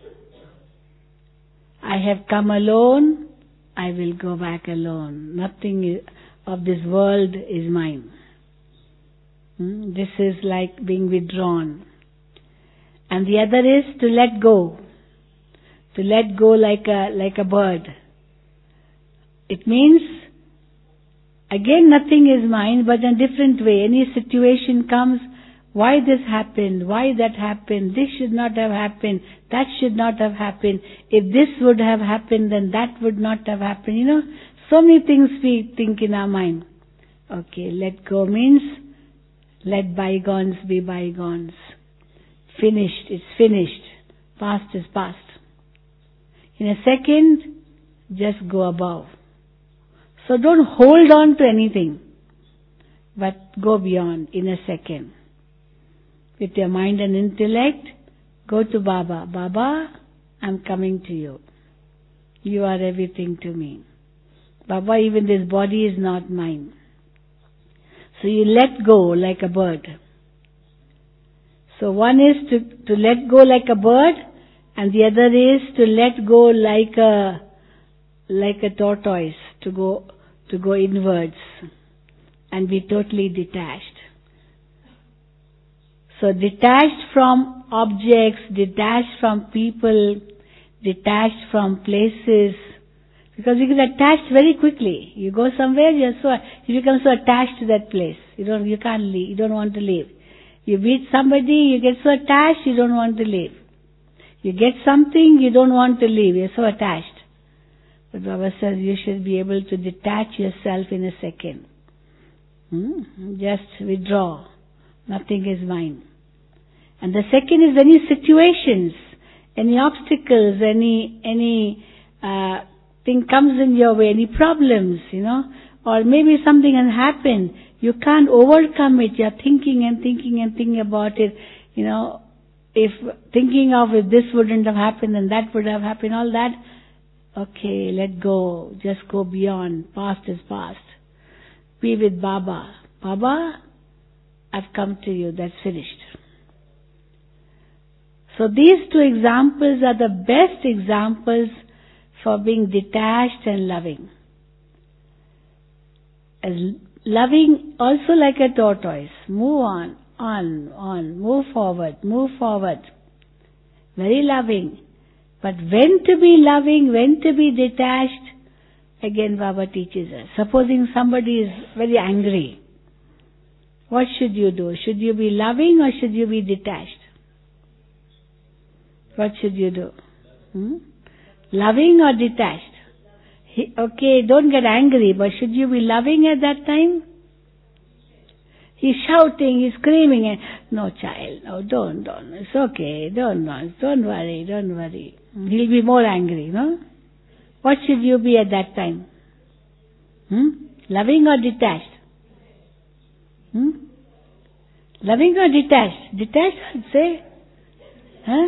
I have come alone. I will go back alone. Nothing of this world is mine. Hmm? This is like being withdrawn. And the other is to let go. To let go like a, like a bird. It means, again nothing is mine, but in a different way. Any situation comes, why this happened, why that happened, this should not have happened, that should not have happened. If this would have happened, then that would not have happened. You know, so many things we think in our mind. Okay, let go means, let bygones be bygones. Finished, it's finished. Past is past. In a second, just go above. So don't hold on to anything, but go beyond in a second. With your mind and intellect, go to Baba. Baba, I'm coming to you. You are everything to me. Baba, even this body is not mine. So you let go like a bird. So one is to, to let go like a bird, and the other is to let go like a, like a tortoise, to go, to go inwards and be totally detached. So detached from objects, detached from people, detached from places, because you get attached very quickly. You go somewhere, you're so, you become so attached to that place. You don't, you can't leave, you don't want to leave. You meet somebody, you get so attached, you don't want to leave. You get something, you don't want to leave, you're so attached. But Baba says you should be able to detach yourself in a second. Hmm? Just withdraw. Nothing is mine. And the second is any situations, any obstacles, any, any, uh, thing comes in your way, any problems, you know, or maybe something has happened. You can't overcome it. You're thinking and thinking and thinking about it. You know, if thinking of if this wouldn't have happened and that would have happened, all that, okay, let go. Just go beyond. Past is past. Be with Baba. Baba, I've come to you, that's finished. So these two examples are the best examples for being detached and loving. As loving also like a tortoise. Move on, on, on, move forward, move forward. Very loving. But when to be loving, when to be detached, again Baba teaches us. Supposing somebody is very angry, what should you do? Should you be loving or should you be detached? What should you do? Hmm? Loving or detached? He, okay, don't get angry, but should you be loving at that time? He's shouting, he's screaming, and, no child, no, don't, don't, it's okay, don't, don't worry, don't worry. He'll be more angry, no? What should you be at that time? Hmm? Loving or detached? Hmm? Loving or detached? Detached, I'd say. Huh?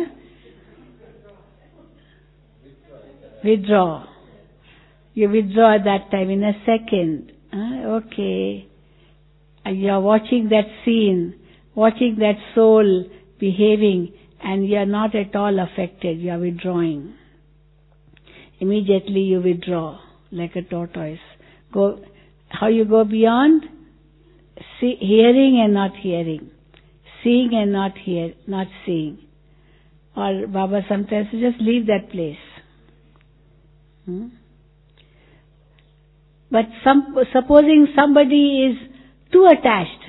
Withdraw. You withdraw at that time in a second. Huh? Okay. And you are watching that scene, watching that soul behaving, and you are not at all affected. You are withdrawing. Immediately you withdraw like a tortoise. Go. How you go beyond? See, hearing and not hearing, seeing and not hear, not seeing. Or Baba sometimes just leave that place. Hmm? But some, supposing somebody is too attached,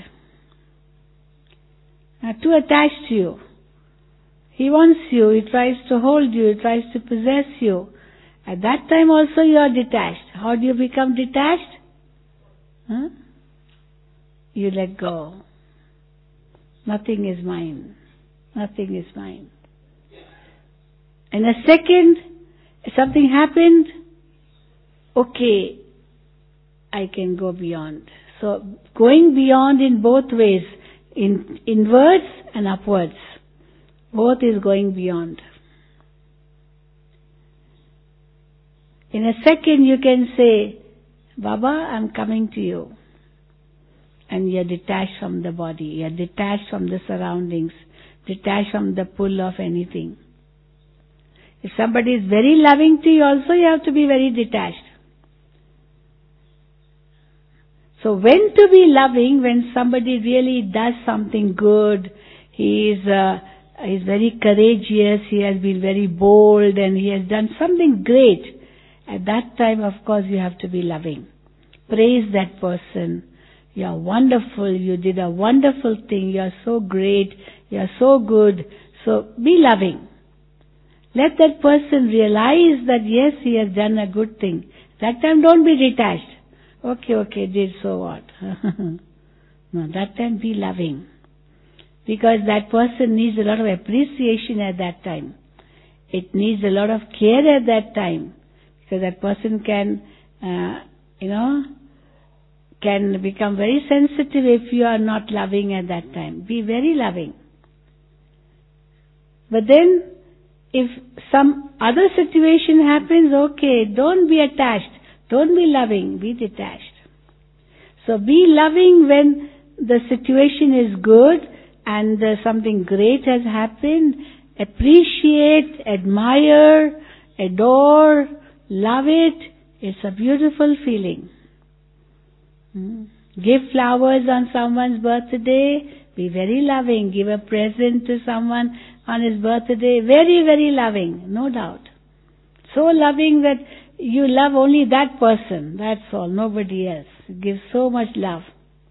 uh, too attached to you. He wants you, he tries to hold you, he tries to possess you. At that time also you are detached. How do you become detached? Huh? You let go. Nothing is mine. Nothing is mine. In a second, something happened, okay, I can go beyond. So, going beyond in both ways, in inwards and upwards. Both is going beyond. In a second you can say, Baba, I'm coming to you. And you're detached from the body, you're detached from the surroundings, detached from the pull of anything. If somebody is very loving to you also, you have to be very detached. So when to be loving? When somebody really does something good, he is uh, he's very courageous, he has been very bold and he has done something great. At that time, of course, you have to be loving. Praise that person. You are wonderful, you did a wonderful thing, you are so great, you are so good. So be loving. Let that person realize that yes, he has done a good thing. That time don't be detached. Okay, okay, did so what? No, that time be loving. Because that person needs a lot of appreciation at that time. It needs a lot of care at that time. Because that person can, uh, you know, can become very sensitive if you are not loving at that time. Be very loving. But then, if some other situation happens, okay, don't be attached. Don't be loving, be detached. So be loving when the situation is good and uh, something great has happened. Appreciate, admire, adore, love it. It's a beautiful feeling. Hmm. Give flowers on someone's birthday. Be very loving. Give a present to someone on his birthday. Very, very loving, no doubt. So loving that you love only that person. That's all, nobody else. Give so much love.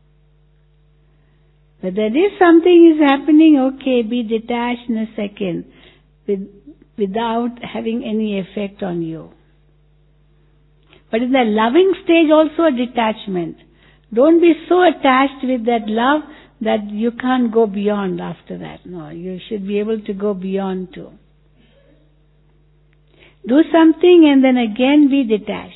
But then if something is happening, okay, be detached in a second with, without having any effect on you. But in the loving stage also a detachment. Don't be so attached with that love that you can't go beyond after that. No, you should be able to go beyond too. Do something and then again be detached.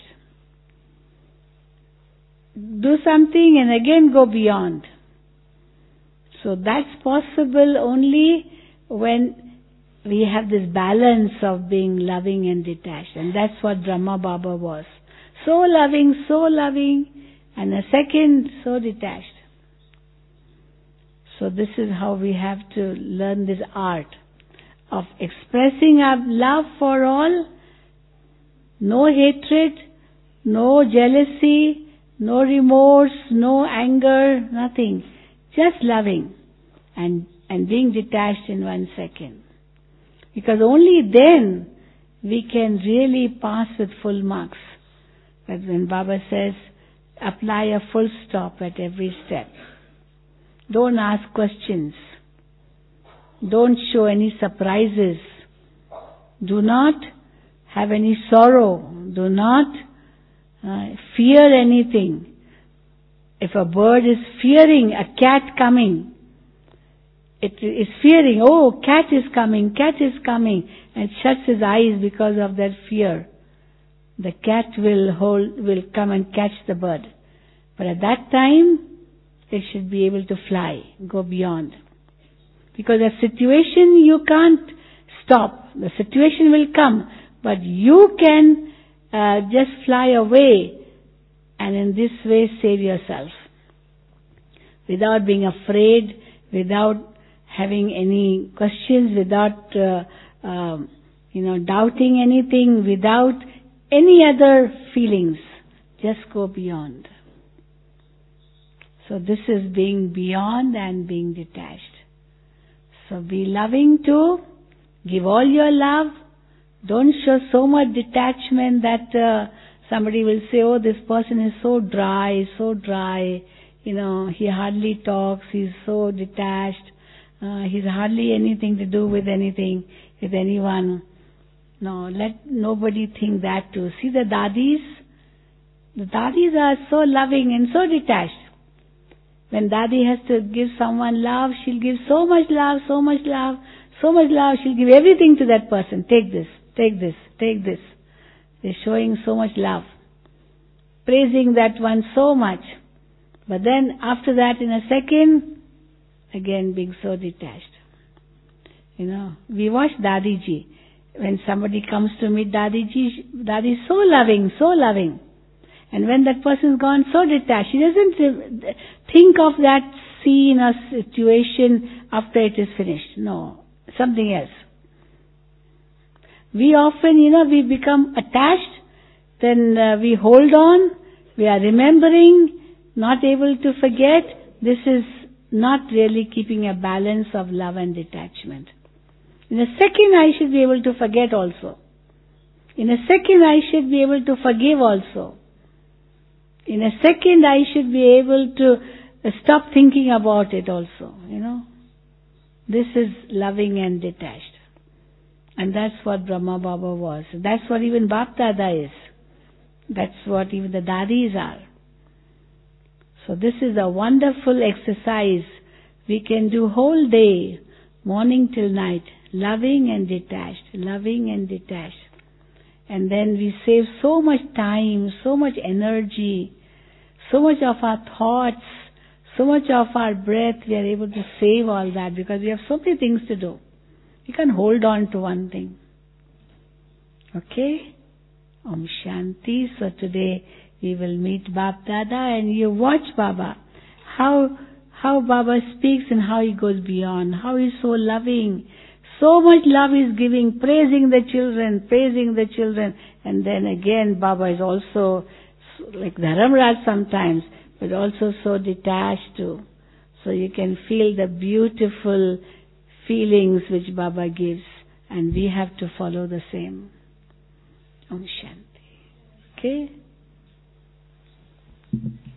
Do something and again go beyond. So that's possible only when we have this balance of being loving and detached. And that's what Brahma Baba was. So loving, so loving, and a second so detached. So this is how we have to learn this art of expressing our love for all. No hatred, no jealousy, no remorse, no anger, nothing. Just loving and, and being detached in one second. Because only then we can really pass with full marks. But when Baba says, apply a full stop at every step. Don't ask questions. Don't show any surprises. Do not have any sorrow. Do not uh, fear anything. If a bird is fearing a cat coming, it is fearing, oh, cat is coming, cat is coming, and shuts his eyes because of that fear. The cat will hold, will come and catch the bird. But at that time, it should be able to fly, go beyond. Because a situation you can't stop. The situation will come, but you can uh, just fly away and in this way save yourself. Without being afraid, without having any questions, without uh, um, you know doubting anything, without any other feelings. Just go beyond. So this is being beyond and being detached. So be loving too. Give all your love. Don't show so much detachment that uh, somebody will say, oh, this person is so dry, so dry. You know, he hardly talks. He's so detached. Uh, he's hardly anything to do with anything, with anyone. No, let nobody think that too. See the dadis? The dadis are so loving and so detached. When Dadi has to give someone love, she'll give so much love, so much love, so much love, she'll give everything to that person. Take this, take this, take this. They're showing so much love. Praising that one so much. But then after that in a second, again being so detached. You know, we watch Dadiji. When somebody comes to meet Dadiji, Dadi is so loving, so loving. And when that person is gone, so detached, she doesn't think of that scene or situation after it is finished. No, something else. We often, you know, we become attached, then uh, we hold on, we are remembering, not able to forget. This is not really keeping a balance of love and detachment. In a second I should be able to forget also. In a second I should be able to forgive also. In a second I should be able to stop thinking about it also, you know. This is loving and detached. And that's what Brahma Baba was. That's what even Bap Dada is. That's what even the Dadis are. So this is a wonderful exercise we can do whole day, morning till night, loving and detached, loving and detached. And then we save so much time, so much energy, so much of our thoughts, so much of our breath. We are able to save all that because we have so many things to do. We can't hold on to one thing. Okay? Om Shanti. So today we will meet Bap Dada and you watch Baba. How, how Baba speaks and how he goes beyond. How he is so loving. So much love is giving, praising the children, praising the children. And then again Baba is also like Dharamraj sometimes, but also so detached too. So you can feel the beautiful feelings which Baba gives, and we have to follow the same. Om Shanti. Okay?